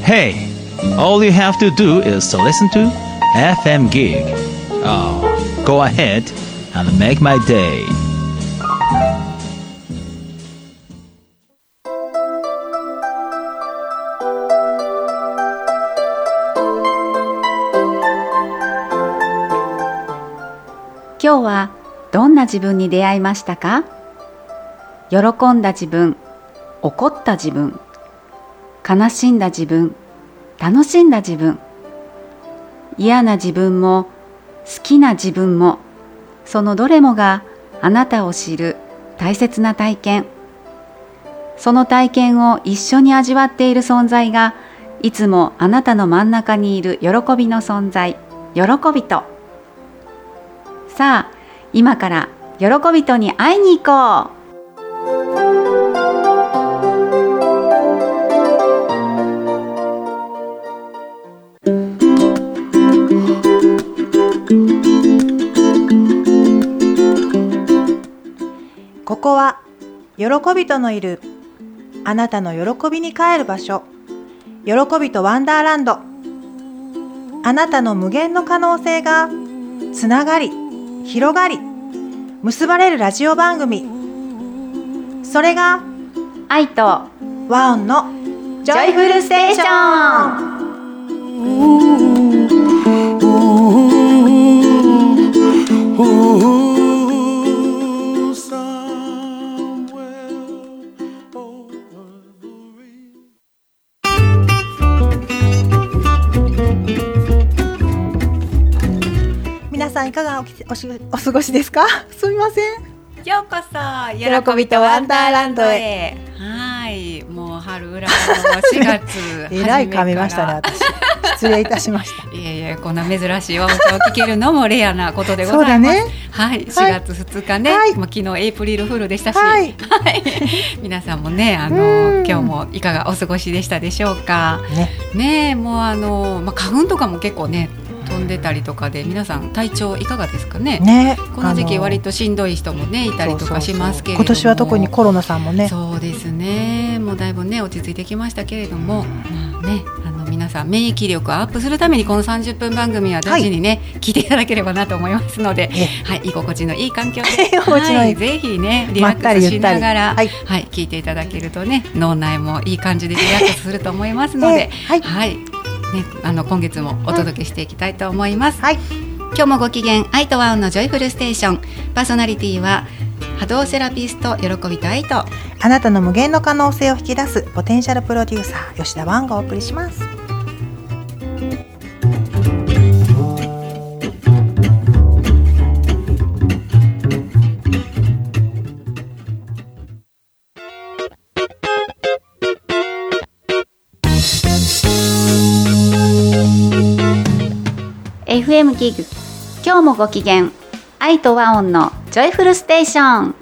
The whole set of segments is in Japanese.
Hey, all you have to do is to listen to FM Gig. Oh, go ahead and make my day. 今日はどんな自分に出会いましたか？喜んだ自分、怒った自分、悲しんだ自分、楽しんだ自分、嫌な自分も好きな自分も、そのどれもがあなたを知る大切な体験。その体験を一緒に味わっている存在が、いつもあなたの真ん中にいる喜びの存在、喜びと。さあ、今から喜びとに会いに行こう。 ここは喜びとのいるあなたの喜びに帰る場所、喜びとワンダーランド。あなたの無限の可能性がつながり、広がり、結ばれるラジオ番組。それが愛と和音のジョイフルステーション。皆さんいかがお過ごしですか？すみません。 ようこそ喜びとワンダーランドへ。 はい、もう春裏の4月えらい噛みましたね、私。失礼いたしました。 いやいや、こんな珍しい和音を聞けるのもレアなことでございます。 そうだね。 はい、4月2日ね、 はい、 もう昨日エイプリルフールでしたし、 はい、 皆さんもね、今日もいかがお過ごしでしたでしょうか。ね、もう花粉とかも結構ね飛んでたりとかで、皆さん体調いかがですかね。この時期割としんどい人もねいたりとかしますけれども、 今年は特にコロナさんもね。 そうですね、もうだいぶね落ち着いてきましたけれども、ね、皆さん免疫力をアップするためにこの30分番組は大事にね、聞いていただければなと思いますので、はい、居心地のいい環境で、はい、ぜひねリラックスしながら、はい、聞いていただけるとね、脳内もいい感じでリラックスすると思いますので、はい、ね、今月もお届けしていきたいと思います。今日もご機嫌、愛と和音のジョイフルステーション。パーソナリティは波動セラピスト喜びと愛と、 あなたの無限の可能性を引き出すポテンシャルプロデューサー吉田ワンがお送りします。 FM ギグ、今日もご機嫌、愛と和音のジョイフルステーション。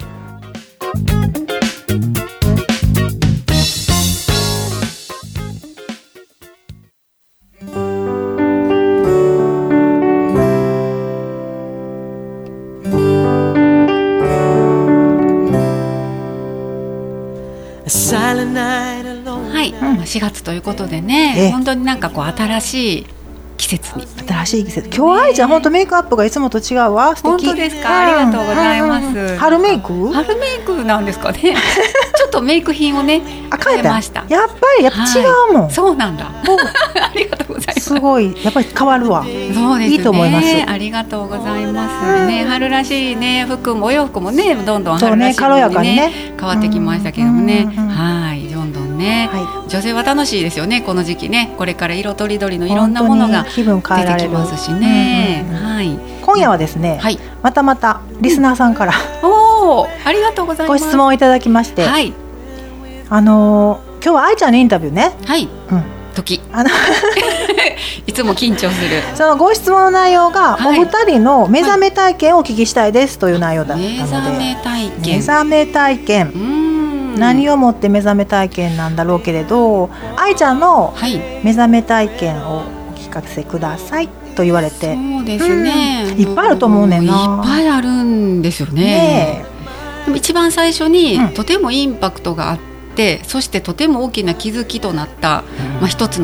はい、4月ということでね、本当になんかこう新しい季節に、 新しい季節。今日愛ちゃん本当メイクアップがいつもと違うわ。素敵。 本当ですか、ありがとうございます。 春メイク？ 春メイクなんですかね。ちょっとメイク品をね変えました。 やっぱり違うもん。 そうなんだ。ありがとうございます。 すごいやっぱり変わるわ。そうですね。 いいと思います。 ありがとうございますね。春らしいね服もお洋服もねどんどん春らしい軽やかにね変わってきましたけどもね。はい、どんどんね。女性は楽しいですよね、この時期ね。これから色とりどりのいろんなものが出てきますしね。はい。 今夜はですね、またリスナーさんからありがとうございます。 ご質問をいただきまして、今日は愛ちゃんのインタビューね。 時いつも緊張する。 そのご質問の内容が、お二人の目覚め体験をお聞きしたいですという内容だったので、目覚め体験、何をもって目覚め体験なんだろうけれど、愛ちゃんの目覚め体験をお聞かせくださいと言われて。 そうですね、 いっぱいあると思うねんな。 いっぱいあるんですよね。でも一番最初に、とてもインパクトがあって、そしてとても大きな気づきとなった、一つの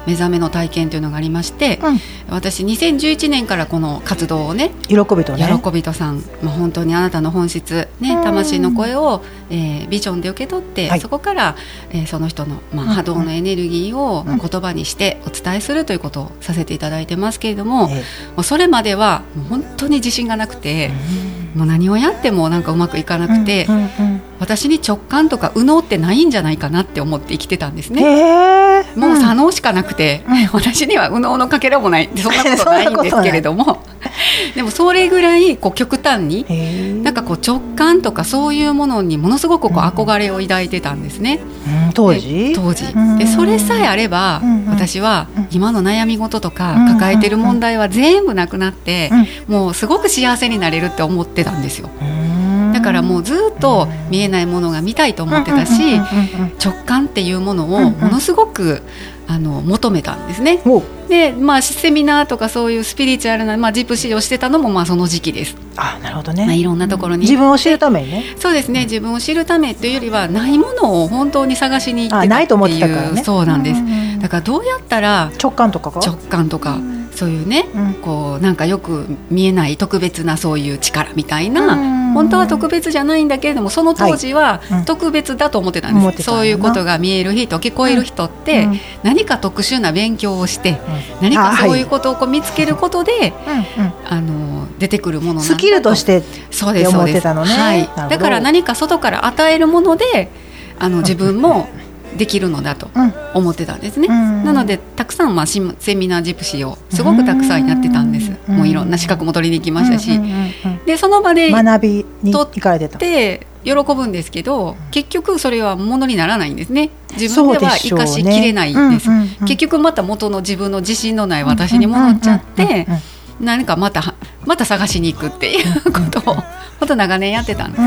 目覚めの体験というのがありまして、私2011年からこの活動をね、 喜びとね、 喜びとさん、本当にあなたの本質、ね、魂の声を、ビジョンで受け取って、そこから、その人の、波動のエネルギーを言葉にしてお伝えするということをさせていただいてますけれども、もうそれまではもう本当に自信がなくて、もう何をやってもなんかうまくいかなくて、私に直感とか右脳ってないんじゃないかなって思って生きてたんですね。もう左脳しかなくて、私には右脳のかけらもないそんなことないんですけれどもでもそれぐらいこう極端になんかこう直感とかそういうものにものすごくこう憧れを抱いてたんですね、当時でそれさえあれば、私は今の悩み事とか抱えてる問題は全部なくなって、もうすごく幸せになれるって思ってたんですよ。だからもうずっと見えないものが見たいと思ってたし、直感っていうものをものすごく求めたんですね。で、セミナーとかそういうスピリチュアルな、ジプシーをしてたのもその時期です。 なるほどね。 いろんなところに自分を知るためにね。 そうですね、自分を知るためというよりはないものを本当に探しに行ってたっていう。 ないと思ってたからね。 そうなんです。だからどうやったら直感とかそういうね、こうなんかよく見えない特別なそういう力みたいな、本当は特別じゃないんだけれども、その当時は特別だと思ってたんです、そういうことが見える人、聞こえる人って、何か特殊な勉強をして、何かそういうことをこう見つけることで、出てくるものなんだと、 スキルとしてって思ってたのね。 だから何か外から与えるもので自分もできるのだと思ってたんですね。なのでたくさんセミナージプシーをすごくたくさんやってたんです。もういろんな資格も取りに行きましたし、でその場で学びに行かれてたって喜ぶんですけど、結局それはものにならないんですね。自分では生かしきれないんです。結局また元の自分の自信のない私に戻っちゃって、何かまた探しに行くっていうことをほと長年やってたんです。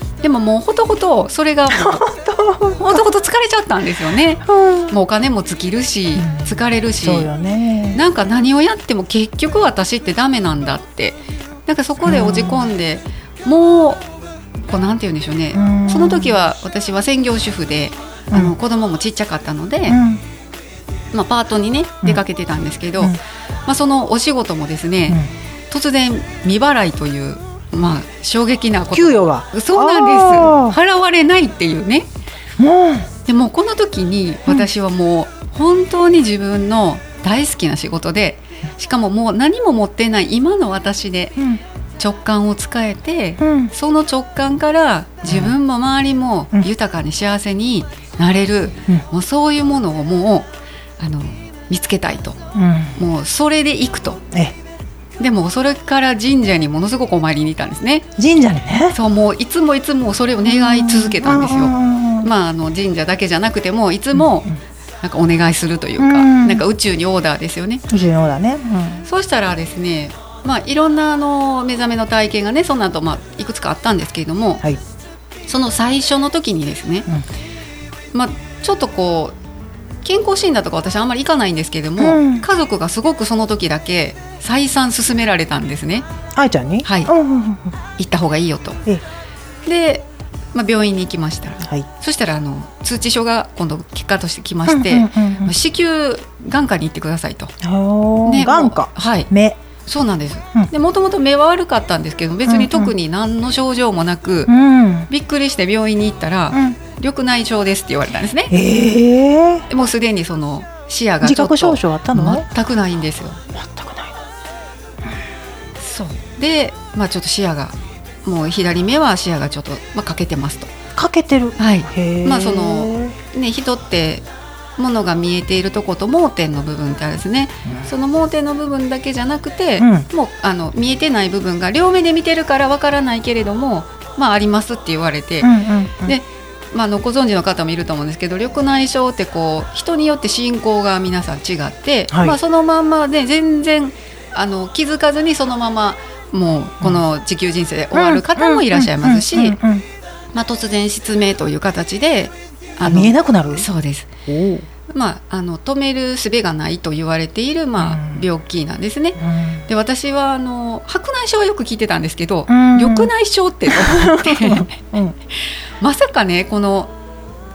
でももうほとほとそれがほとほと疲れちゃったんですよね。もうお金も尽きるし、疲れるし、なんか何をやっても結局私ってダメなんだって、なんかそこで落ち込んで、もうこうなんて言うんでしょうね、その時は私は専業主婦で、子供もちっちゃかったので、パートにね出かけてたんですけど、そのお仕事もですね、突然未払いという衝撃なこと、 給与がそうなんです、払われないっていうね。でもこの時に私はもう本当に自分の大好きな仕事で、しかももう何も持ってない今の私で直感を使えて、その直感から自分も周りも豊かに幸せになれる、もうそういうものをもう見つけたいと、もうそれで行くと。でもそれから神社にものすごくお参りに行ったんですね。 神社にね。 そう、もういつもそれを願い続けたんですよ。神社だけじゃなくてもいつもなんかお願いするというか、なんか宇宙にオーダーですよね。 宇宙にオーダーね。 そうしたらですね、いろんな目覚めの体験がね、その後いくつかあったんですけれども、その最初の時にですね、ちょっとこう健康診断とか私あんまり行かないんですけれども、家族がすごくその時だけ再三勧められたんですね。 愛ちゃんに、 はい、行った方がいいよと。で、病院に行きましたら、そしたら通知書が今度結果として来まして、子宮眼科に行ってくださいと。 眼科、目。 そうなんです。で、もともと目は悪かったんですけど、別に特に何の症状もなく、びっくりして病院に行ったら、緑内障ですって言われたんですね。もうすでにその視野がちょっと自覚症状あったの？ 全くないんですよ。 全くないの。 そうで、ちょっと視野がもう左目は視野がちょっと欠けてますと。 欠けてる。 はい。そのね、人ってものが見えているとこと盲点の部分ってあるんですね。その盲点の部分だけじゃなくて、もう見えてない部分が両目で見てるからわからないけれども、ありますって言われて、で、ご存知の方もいると思うんですけど、緑内障ってこう人によって進行が皆さん違って、そのまんまで全然気づかずにそのままもうこの地球人生で終わる方もいらっしゃいますし、突然失明という形で見えなくなる。 そうです。止める術がないと言われている病気なんですね。で、私は白内障はよく聞いてたんですけど、緑内障ってと思ってまさかね、この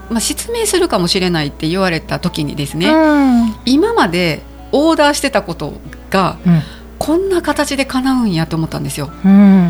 失明するかもしれないって言われた時にですね、 うん、 今までオーダーしてたことが、 うん、 こんな形で叶うんやと思ったんですよ。 うん、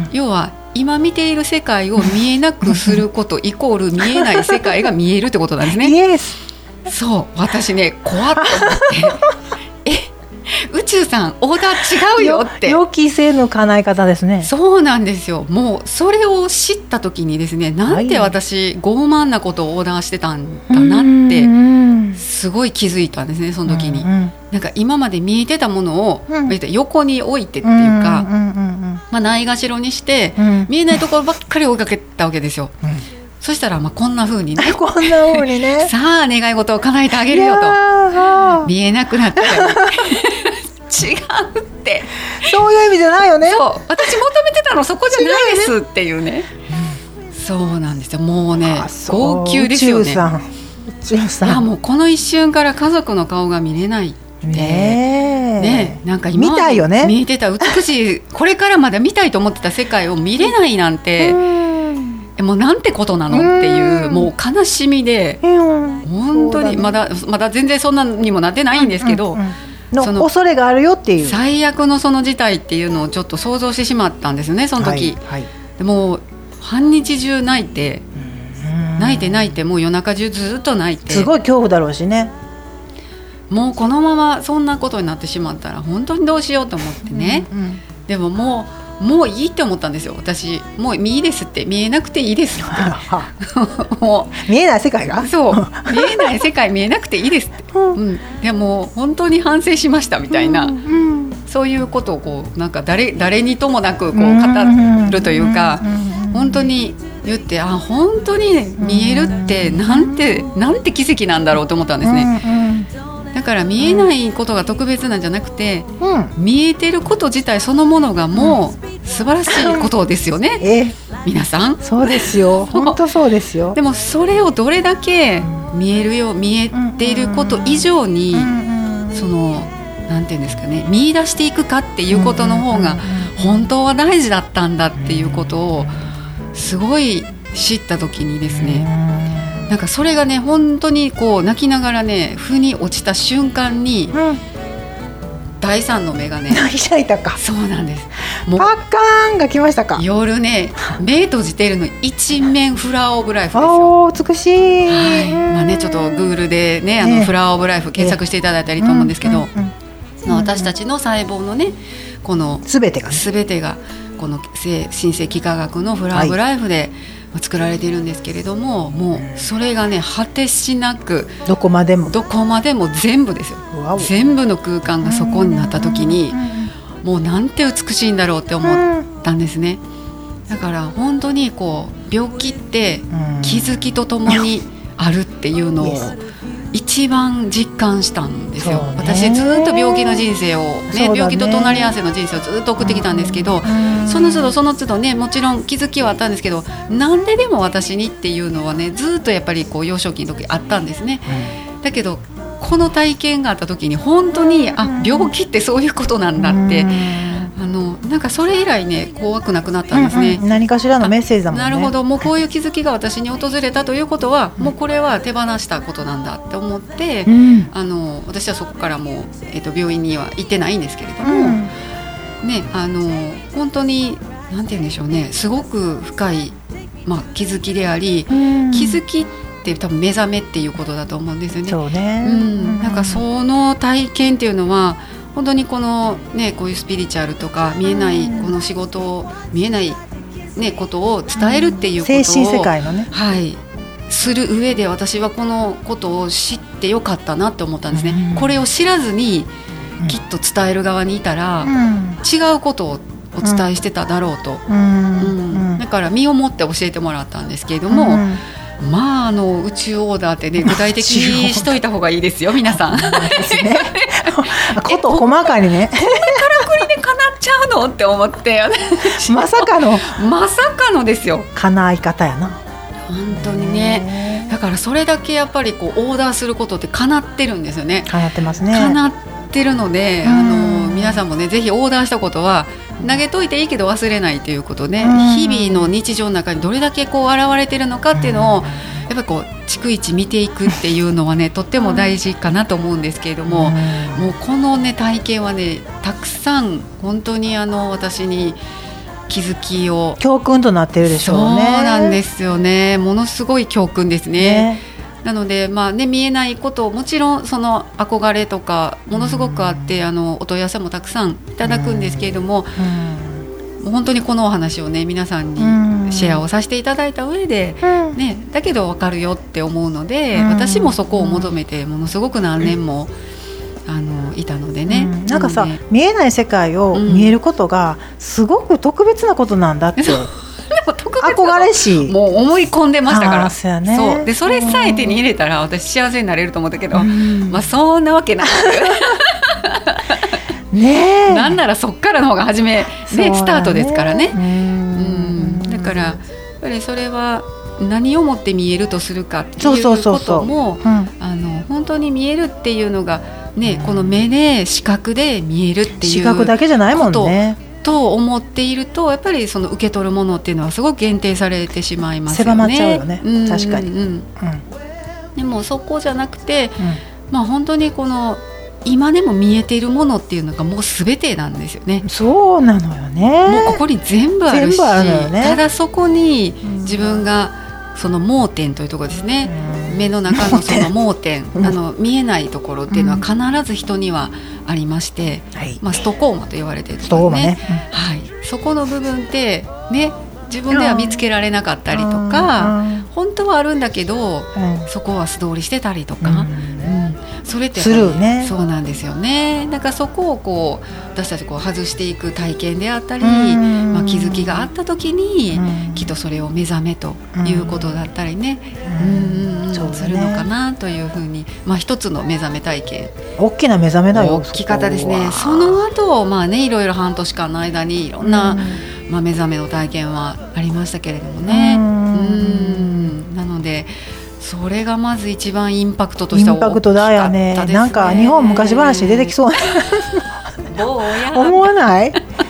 要は今見ている世界を見えなくすることイコール見えない世界が見えるってことなんですね。 イエス。 そう、私ね怖っと思って宇宙さんオーダー違うよって。 予期せぬ叶え方ですね。 そうなんですよ。もうそれを知った時にですね、なんて私傲慢なことをオーダーしてたんだなってすごい気づいたんですね、その時に。なんか今まで見えてたものを横に置いてっていうか、ないがしろにして見えないところばっかり追いかけたわけですよ。そしたらこんな風にねこんな風にねさあ願い事を叶えてあげるよと見えなくなったら違うって、 そういう意味じゃないよね。 そう、私求めてたのそこじゃないですっていうね。そうなんですよ。もうね号泣ですよね。宇宙さん、いやもうこの一瞬から家族の顔が見れないってね、なんか今見たいよね。 見えてた美しいこれからまだ見たいと思ってた世界を見れないなんてもうなんてことなのっていう、もう悲しみで、本当にまだ全然そんなにもなってないんですけど、 その恐れがあるよっていう最悪のその事態っていうのをちょっと想像してしまったんですよね、その時。 はいはい、 でもう半日中泣いてもう夜中中ずっと泣いて、 すごい恐怖だろうしね。 もうこのままそんなことになってしまったら本当にどうしようと思ってね、でももういいって思ったんですよ。私もういいですって、見えなくていいですってもう見えない世界がそう見えない世界見えなくていいですって、でも本当に反省しましたみたいな、そういうことをこうなんか誰にともなくこう語るというか、本当に言って、本当に見えるってなんて奇跡なんだろうと思ったんですね。だから見えないことが特別なんじゃなくて、見えてること自体そのものがもう素晴らしいことですよね、皆さん。 そうですよ、本当そうですよ。 でもそれをどれだけ見えていること以上に、そのなんていうんですかね、見出していくかっていうことの方が本当は大事だったんだっていうことをすごい知った時にですね、なんかそれがね本当にこう泣きながらね腑に落ちた瞬間に、第三の目がね泣いたか。 そうなんです。もうパッカーンが来ましたか。 夜ね目閉じてるの一面フラワーオブライフですよ。 美しい、 ね、ちょっと Google でねフラワーオブライフ検索していただいたらいいと思うんですけど、私たちの細胞のねこの全てがこの新世紀科学のフラワーオブライフで、作られているんですけれども、もうそれがね果てしなくどこまでも全部ですよ。全部の空間がそこになった時に、もうなんて美しいんだろうって思ったんですね。だから本当にこう病気って気づきとともにあるっていうのを一番実感したんですよ。私ずっと病気の人生を、病気と隣り合わせの人生をずっと送ってきたんですけど、その都度ねもちろん気づきはあったんですけど、なんででも私にっていうのはねずっとやっぱりこう幼少期の時あったんですね。だけどこの体験があった時に本当に病気ってそういうことなんだって、なんかそれ以来ね怖くなくなったんですね。 何かしらのメッセージだもんね。 なるほど、もうこういう気づきが私に訪れたということは、もうこれは手放したことなんだって思って、私はそこからもう、病院には行ってないんですけれども、ね、本当になんて言うんでしょうね、すごく深い、気づきであり、気づきって多分目覚めっていうことだと思うんですよね。 そうね、 なんかその体験っていうのは本当にこの、こういうスピリチュアルとか見えないこの仕事を見えない、ことを伝えるっていうことを、 精神世界のね、 する上で私はこのことを知ってよかったなって思ったんですね。これを知らずにきっと伝える側にいたら、違うことをお伝えしてただろうと、だから身をもって教えてもらったんですけれども、宇宙オーダーってね具体的にしといた方がいいですよ皆さん。 こと細かにね、 こんなからくりで叶っちゃうのって思ってまさかのですよ、 叶い方やな本当にね。だからそれだけやっぱりこうオーダーすることって叶ってるんですよね。 叶ってますね。 叶ってるので、皆さんもねぜひオーダーしたことは投げといていいけど忘れないということで、日々の日常の中にどれだけこう現れてるのかっていうのをっぱりこう逐一見ていくっていうのはねとっても大事かなと思うんですけれども、もうこのね体験はねたくさん本当に私に気づきを教訓となってるでしょうね。 そうなんですよね。ものすごい教訓ですね。なので、見えないことをもちろんその憧れとかものすごくあって、お問い合わせもたくさんいただくんですけれども、もう本当にこのお話をね皆さんにシェアをさせていただいた上で、だけど分かるよって思うので、私もそこを求めてものすごく何年も、いたのでね、 なんかさ、見えない世界を見えることがすごく特別なことなんだって、憧れしもう思い込んでましたから。 そうやね。 そうでそれさえ手に入れたら私幸せになれると思ったけど、そんなわけないねなんならそっからの方が初め、スタートですからね。だからやっぱりそれは何をもって見えるとするかっていうことも本当に見えるっていうのがね、この目で視覚で見えるっていう視覚だけじゃないもんねと思っていると、やっぱりその受け取るものっていうのはすごく限定されてしまいますよね。 狭まっちゃうよね、確かに、 でもそこじゃなくて、本当にこの今でも見えているものっていうのがもう全てなんですよね。 そうなのよね。 もうここに全部あるし、 全部あるのよね。 ただそこに自分がその盲点というところですね、目の中のその盲点見えないところっていうのは必ず人にはありまして、ストコーマと言われてるんですね。そこの部分ってね自分では見つけられなかったりとか、本当はあるんだけど、そこは素通りしてたりとか、それってやっぱりそうなんですよね。だからそこをこう私たちこう外していく体験であったり、気づきがあった時に、きっとそれを目覚めということだったりね、するのかなというふうに、一つの目覚め体験、 大きな目覚めだよ。 大きかったですね。その後、いろいろ半年間の間にいろんな、目覚めの体験はありましたけれどもね。なのでそれがまず一番インパクトとしては大きかったですね。インパクトだよね。なんか日本昔話出てきそう思わない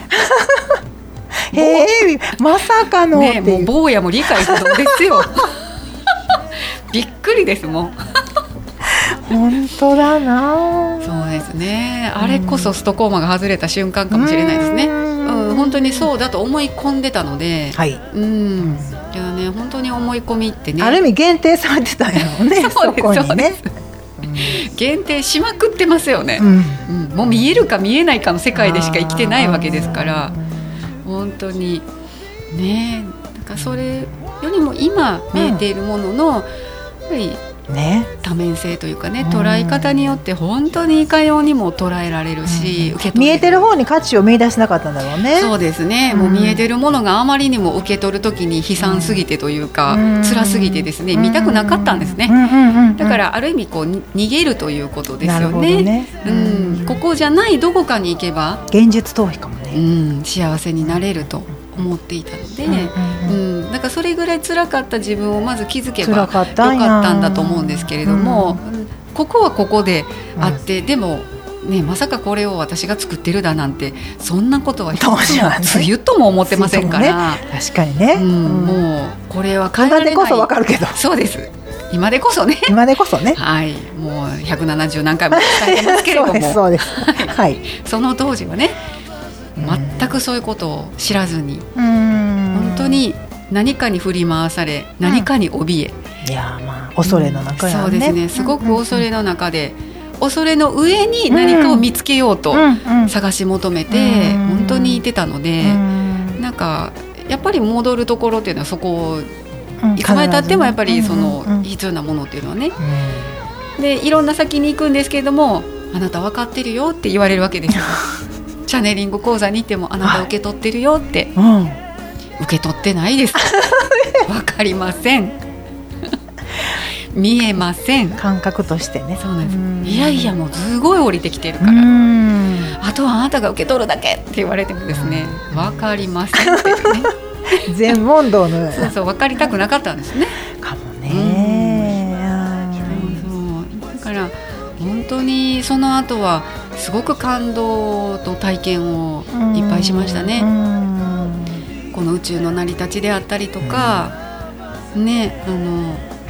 まさかのっていう、 もう坊やも理解不能ですよびっくりですもん本当だな。 そうですね。あれこそストコーマが外れた瞬間かもしれないですね。本当にそうだと思い込んでたので、いやね、本当に思い込みってね、 ある意味限定されてたよねそこにね、 限定しまくってますよね。もう見えるか見えないかの世界でしか生きてないわけですから、本当にね、なんかそれよりも今見えているものの、やっぱり多面性というかね、捉え方によって本当にいかようにも捉えられるし、受け取れる。 見えてる方に価値を見出しなかったんだろうね。 そうですね、もう見えてるものがあまりにも受け取るときに悲惨すぎてというか、辛すぎてですね、見たくなかったんですね。だからある意味こう逃げるということですよね。ここじゃないどこかに行けば現実逃避かもね、 幸せになれると思っていたので、だからそれぐらい辛かった自分をまず気づけばよかったんだと思うんですけれども、ここはここであって、でもね、まさかこれを私が作ってるだなんてそんなことは一つつゆとも思ってませんから、 確かにね、 もうこれは変えられない。 今でこそわかるけど。 そうです、今でこそね、 今でこそね、 はい、もう170何回も伝えてますけれどもそうですはい、 その当時はね全くそういうことを知らずに、本当に何かに振り回され、何かに怯え、 いや恐れの中やね、 そうですね、すごく恐れの中で、恐れの上に何かを見つけようと探し求めて本当にいてたので、なんかやっぱり戻るところっていうのはそこをいつまでたってもやっぱりその必要なものっていうのはね、でいろんな先に行くんですけれども、あなた分かってるよって言われるわけですチャネリング講座に行ってもあなた受け取ってるよって、受け取ってないです分かりません見えません、 感覚としてね。 そうなんです。いやいや、もうすごい降りてきてるから、あとはあなたが受け取るだけって言われてもですね、分かりませんってね全問答のそうそう、分かりたくなかったんですね。 かもね。 だから本当にその後はすごく感動と体験をいっぱいしましたね。この宇宙の成り立ちであったりとか、ね、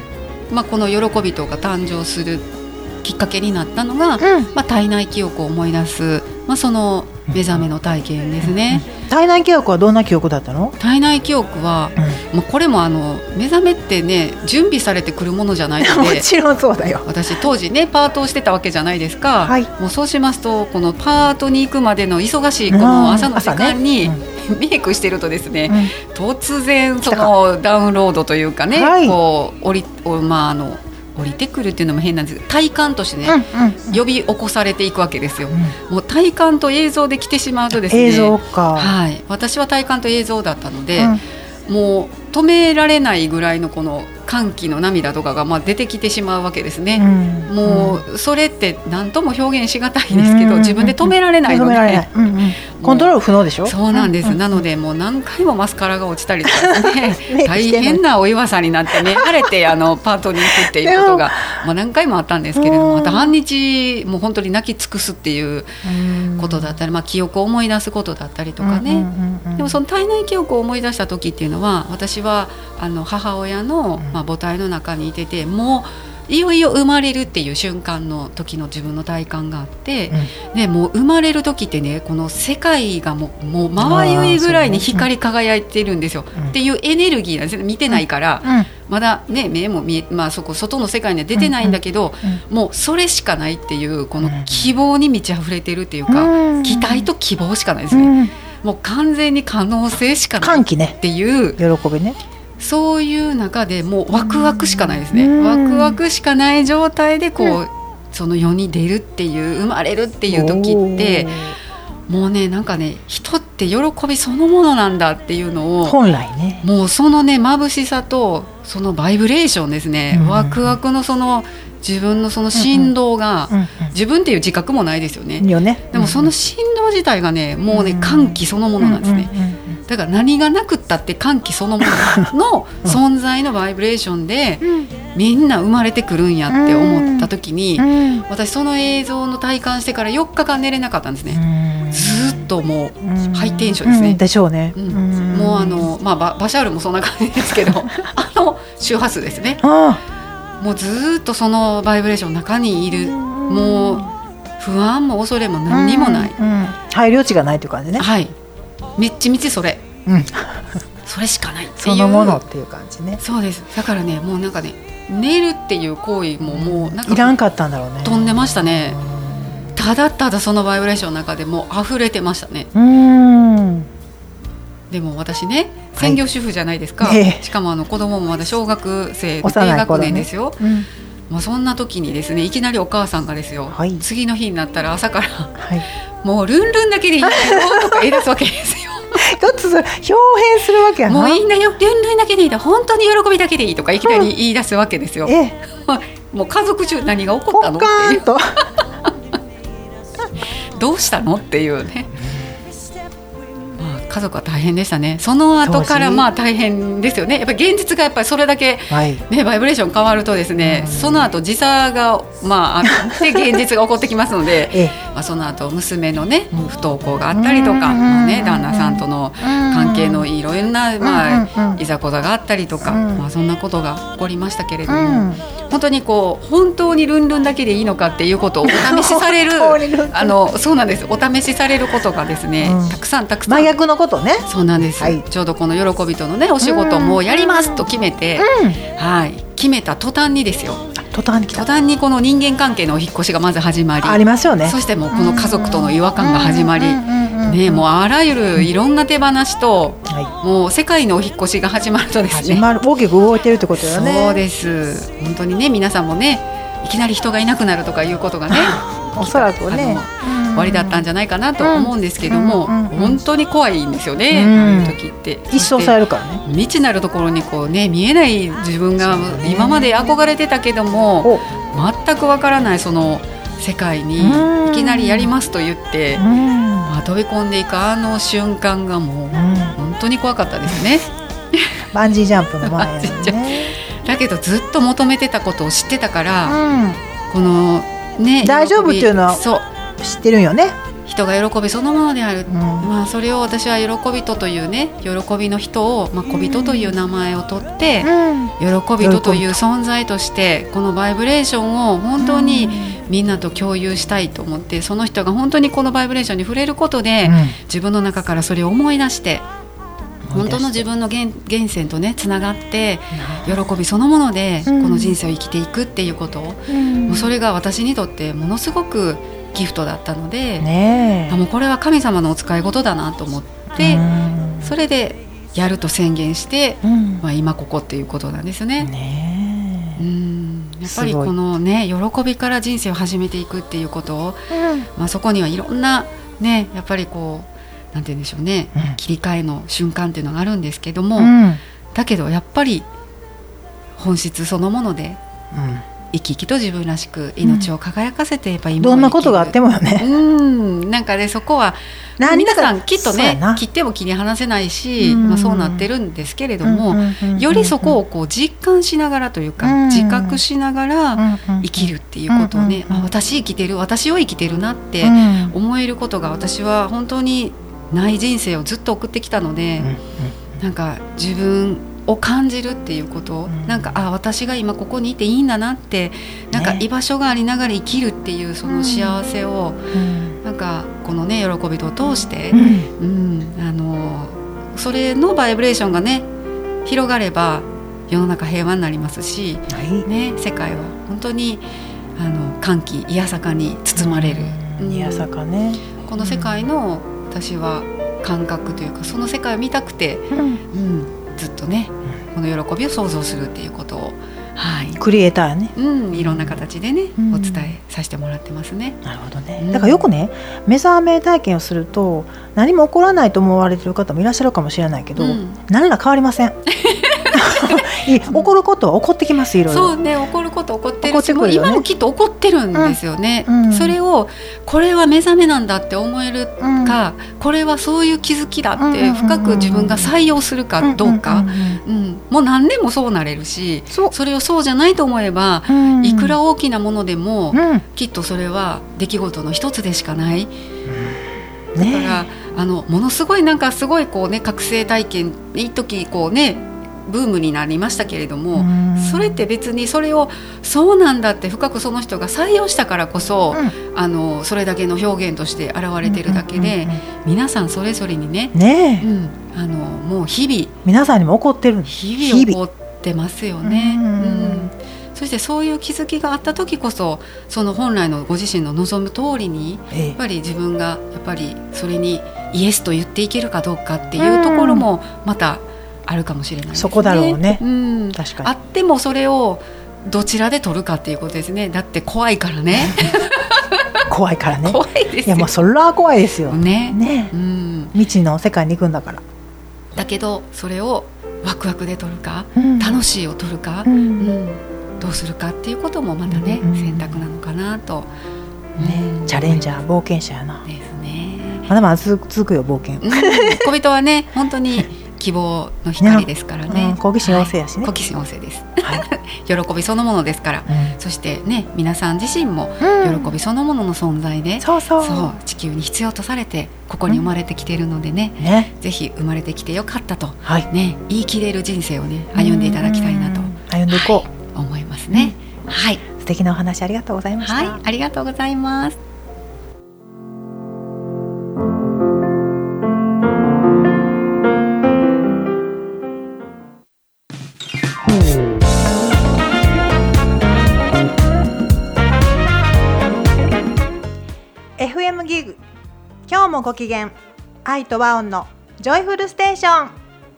この喜びとか誕生するきっかけになったのが、体内記憶を思い出す、その目覚めの体験ですね。 体内記憶はどんな記憶だったの？ 体内記憶は、これも目覚めってね準備されてくるものじゃないのでもちろんそうだよ。 私当時ねパートをしてたわけじゃないですか、 はい、 もうそうしますとこのパートに行くまでの忙しいこの朝の時間に、メイクしてるとですね、突然そのダウンロードというかね、 はい、 こう降りてくるっていうのも変なんですけど、体感としてね、呼び起こされていくわけですよ、もう体感と映像で来てしまうとですね、 映像か、 はい、私は体感と映像だったので、もう止められないぐらいのこの歓喜の涙とかが出てきてしまうわけですね、もうそれって何とも表現しがたいんですけど、自分で止められないので、 コントロール不能でしょ。 そうなんです、なのでもう何回もマスカラが落ちたりとかですね大変なお岩さになってね晴れてパートに行くっていうことが何回もあったんですけれども、また半日もう本当に泣き尽くすっていうことだったり、記憶を思い出すことだったりとかね、でもその体内記憶を思い出した時っていうのは、私は母親の母体の中にいてて、もういよいよ生まれるっていう瞬間の時の自分の体感があって、もう生まれる時ってねこの世界がもうまばゆいぐらいに光り輝いているんですよ、っていうエネルギーなんですね。見てないから、まだね目もそこ外の世界には出てないんだけど、もうそれしかないっていうこの希望に満ち溢れてるっていうか、期待と希望しかないですね、もう完全に可能性しかないっていう喜びね。 そういう中でもうワクワクしかないですね、ワクワクしかない状態でその世に出るっていう生まれるっていう時って、もうねなんかね人って喜びそのものなんだっていうのを本来ね、 もうそのね眩しさとそのバイブレーションですね、ワクワクのその自分のその振動が、自分っていう自覚もないですよね、でもその振動自体がねもうね歓喜そのものなんですね、だから何がなくったって歓喜そのものの存在のバイブレーションでみんな生まれてくるんやって思った時に、私その映像の体感してから4日間寝れなかったんですね、ずっともうハイテンションですね、 でしょうね、 もうバシャールもそんな感じですけど周波数ですね、もうずっとそのバイブレーションの中にいる、もう不安も恐れも何にもない、 配慮値がないという感じね、 はい、めっちみちそれ、それしかないっていうそのものっていう感じね。 そうです。だからねもうなんかね寝るっていう行為ももうなんかいらんかったんだろうね。 飛んでましたね。ただただそのバイブレーションの中でもう溢れてましたね。でも私ね専業主婦じゃないですか、しかも子供もまだ小学生低学年ですよ、そんな時にですねいきなりお母さんがですよ、次の日になったら朝から、もうルンルンだけでいいよとか言い出すわけですよちょっとそれ表現するわけやな。 もういいんだよ、ルンルンだけでいいだ、本当に喜びだけでいいとかいきなり言い出すわけですよ、もう家族中何が起こったのっていうどうしたのっていうね、家族は大変でしたね。その後から大変ですよね。やっぱり現実がやっぱりそれだけ、バイブレーション変わるとですね、その後時差があって現実が起こってきますのでその後娘のね不登校があったりとか、旦那さんとの関係のいろいろないざこざがあったりとか、そんなことが起こりましたけれども、本当に本当にルンルンだけでいいのかっていうことをお試しされるそうなんです、お試しされることがですね、たくさん真逆のことね。 そうなんです、ちょうどこの喜びとのねお仕事もやりますと決めて、決めた途端にですよ、途端にこの人間関係のお引っ越しがまず始まり、 ありますよね。 そしてもうこの家族との違和感が始まり、もうあらゆるいろんな手放しと、もう世界のお引っ越しが始まるとですね、 大きく動いてるってことだよね。 そうです。本当にね皆さんもねいきなり人がいなくなるとかいうことがねおそらくね終わりだったんじゃないかなと思うんですけども、本当に怖いんですよね、ああいう時って一掃されるからね。 未知なるところに見えない自分が今まで憧れてたけども全くわからないその世界にいきなりやりますと言って飛び込んでいく瞬間がもう本当に怖かったですね。 バンジージャンプの前やねだけどずっと求めてたことを知ってたから、このね大丈夫っていうのは知ってるんよね。 人が喜びそのものである、それを私は喜びとというね、喜びの人を、小人という名前を取って、喜びとという存在としてこのバイブレーションを本当にみんなと共有したいと思って、その人が本当にこのバイブレーションに触れることで、自分の中からそれを思い出して本当の自分の源泉とねつながって喜びそのものでこの人生を生きていくっていうことを、もうそれが私にとってものすごくギフトだったので、もうこれは神様のお使い事だなと思って、それでやると宣言して、今ここっていうことなんですね。やっぱりこのね喜びから人生を始めていくっていうことを、そこにはいろんなねやっぱりこうなんて言うんでしょうね、切り替えの瞬間っていうのがあるんですけども、だけどやっぱり本質そのもので、生き生きと自分らしく命を輝かせてやっぱ今を生きる、 どんなことがあってもよね、 なんかねそこは皆さんきっとね切っても切り離せないし、そうなってるんですけれども、よりそこをこう実感しながらというか、自覚しながら生きるっていうことをね、私生きてる、私を生きてるなって思えることが私は本当にない人生をずっと送ってきたので、なんか自分を感じるっていうことを、なんか私が今ここにいていいんだなって、なんか居場所がありながら生きるっていうその幸せを、なんかこのね喜びと通して、それのバイブレーションがね広がれば世の中平和になりますし、世界は本当に歓喜いやさかに包まれる、 いやさかね、 この世界の私は感覚というか、その世界を見たくて、ずっとねこの喜びを想像するっていうことを、 クリエイターやね、 いろんな形でね、お伝えさせてもらってますね。 なるほどね。だからよくね目覚め体験をすると何も起こらないと思われている方もいらっしゃるかもしれないけど、何ら変わりません起こることは起こってきます。いろいろそうね、起こること起こってるし、今もきっと起こってるんですよね、それをこれは目覚めなんだって思えるか、これはそういう気づきだって深く自分が採用するかどうか、もう何年もそうなれるし、それをそうじゃないと思えば、いくら大きなものでも、きっとそれは出来事の一つでしかない、だからものすごいなんかすごいこうね覚醒体験一時こうねブームになりましたけれども、それって別にそれをそうなんだって深くその人が採用したからこそ、それだけの表現として現れてるだけで、皆さんそれぞれにね、もう日々 皆さんにも起こってる、 日々起こってますよね。そしてそういう気づきがあった時こそ、その本来のご自身の望む通りに、やっぱり自分がやっぱりそれにイエスと言っていけるかどうかっていうところもまたあるかもしれないですね。 そこだろうね、確かに。 あってもそれをどちらで取るかっていうことですね。だって怖いからね怖いからね。 怖いですよ。 いやもうそれは怖いですよね。 未知の世界に行くんだから。 だけどそれをワクワクで取るか、楽しいを取るか、どうするかっていうこともまたね、選択なのかなと、 チャレンジャー冒険者やなですね。 まだまだ続くよ冒険、 小人はね本当に希望の光ですからね。 好奇心旺盛やしね。 好奇心旺盛です、喜びそのものですから、そしてね皆さん自身も喜びそのものの存在で、そう地球に必要とされてここに生まれてきているのでね、ぜひ生まれてきてよかったと、言い切れる人生をね歩んでいただきたいなと歩んでいこう、思いますね。 素敵なお話ありがとうございました。 ありがとうございます。 FM ギグ、今日もご機嫌、愛と和音のジョイフルステーション。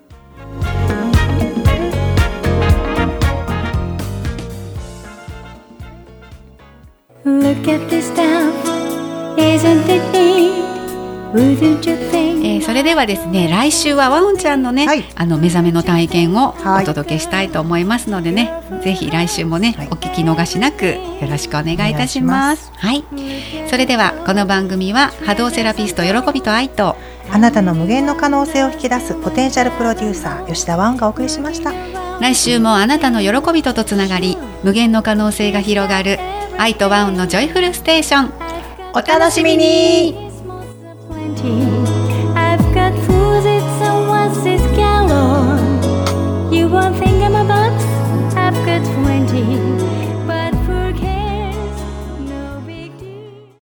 Look at this stuff, isn't it neat? Wouldn't you think? それではですね、来週はワオンちゃんのね、目覚めの体験をお届けしたいと思いますのでね、ぜひ来週もね、お聞き逃しなくよろしくお願いいたします。それではこの番組は波動セラピスト喜びと愛と、 あなたの無限の可能性を引き出すポテンシャルプロデューサー吉田ワオンがお送りしました。 来週もあなたの喜びとつながり、無限の可能性が広がる愛とワオンのジョイフルステーション、お楽しみに。